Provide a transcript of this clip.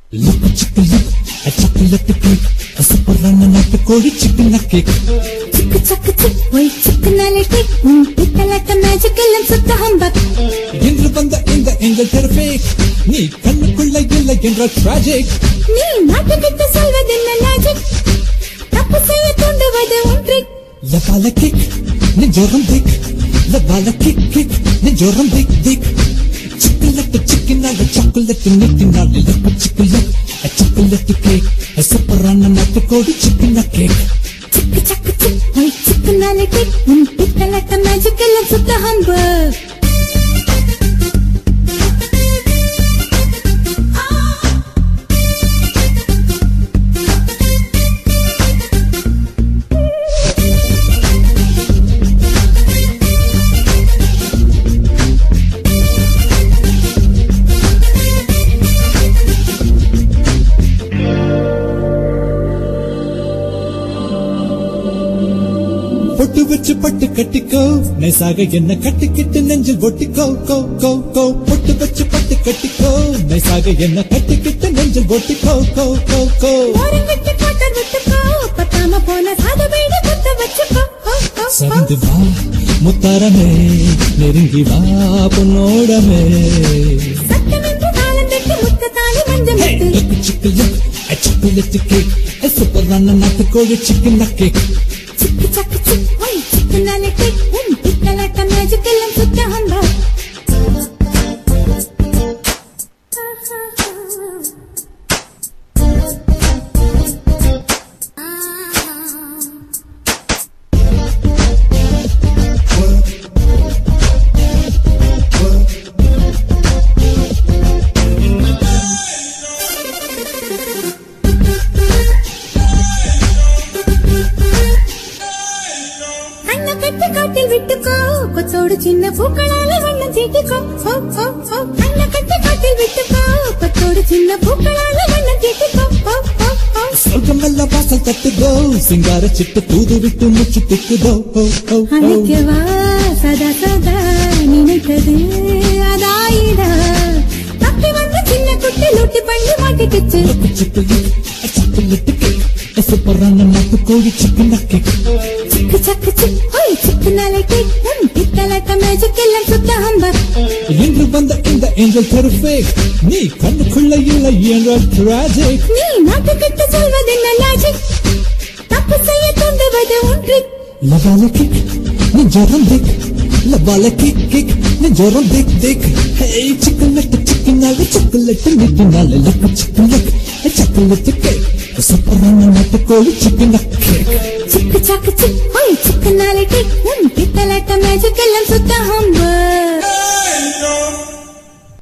Look at chicken look, a chocolate cake, a super run and not a cold chicken cake. Chick chuck chick, white chicken cake, pick like a magical and such a humbug. Indra banda in the angel terrific, nee kannukulla illa gendra tragic. Nee naattukittu solvadilla logic, tappu seiya thunduvadu un trick. La bala kick, ne joram dik, la bala kick kick, ne joram dik dik. Chicken and a chocolate knitting all look at chicken look, a chocolate cake, a super run and not a cold chicken cake. Chick chuck chick, white chicken cake, pick like a magical and such a humbug. பொட்டு வச்சு பட்டு கட்டிக்கோ நைசாக என்ன கட்டிக்கிட்டு நெஞ்சில் ஒட்டிக்கோ கோ கோ கோ பொட்டு வச்சு பட்டு கட்டிக்கோ நைசாக என்ன கட்டிக்கிட்டு நெஞ்சில் ஒட்டிக்கோ கோ கோ கோ ஓரங்கட்டி போட்டு விட்டுக்கோ பத்தாம போன சாத வீடு குத்த வச்சுக்கோ சரிந்து வா முத்தாரமே நெருங்கி வா பொன்னோடமே சத்தமென்று தாளம் தட்டி முத்த தாலி மஞ்சள் முத்து chicken look, a chocolate cake, a super run and not a cold chicken cake. Chick chuck chick, white chicken cake, pick like a magical and such a humbug. காட்டில் விட்டுக்கோ கொச்சோடு சின்ன பூக்களால வண்ணம் தீட்டிக்கோ அண்ண கட்டி காட்டில் விட்டுக்கோ கொச்சோடு சின்ன பூக்களால வண்ணம் தீட்டிக்கோ சொர்க்கமெல்லாம் வாசல் தட்டுதோ சிங்கார சிட்டு தூது விட்டு முச்சு திக்குதோ அழைக்கவா சதா சதா நினைத்தது அதாயிடா தப்பி வந்து சின்ன குட்டி லூட்டி பண்ணி மாட்டிக்கிச்சு சூப்பர் ரன் நாட்டு கோழி சிக்கன் கேக் சிக்கு சக்கு சிக் ஹோய் சிக்கன் கேக் பிக்க லைக் a magical and சுத்த ஹம்பக் இன்று வந்த இந்த ஏஞ்சல் பெர்ஃபெக்ட் நீ கண்ணுக்குள்ள இல்லை என்ற ட்ராஜிக் நீ நாட்டுக்கிட்டு சொல்வதென்ன லாஜிக் தப்பு செய்ய தூண்டுவது உன் ட்ரிக் லபால கிக் நீ ஜோரம் திக் லபால கிக் கிக் நீ ஜோரம் திக் திக் ஹே சிக்கன் சாக்லேட் நிட்டினால luck chicken luck chocolate cake super run நாட்டு கோழி சிக்கன் கேக் சிக்கு சக்கு சிக் ஹோய் சிக்கன் கேக் பிக்க லைக் a magical and சுத்த ஹம்பக்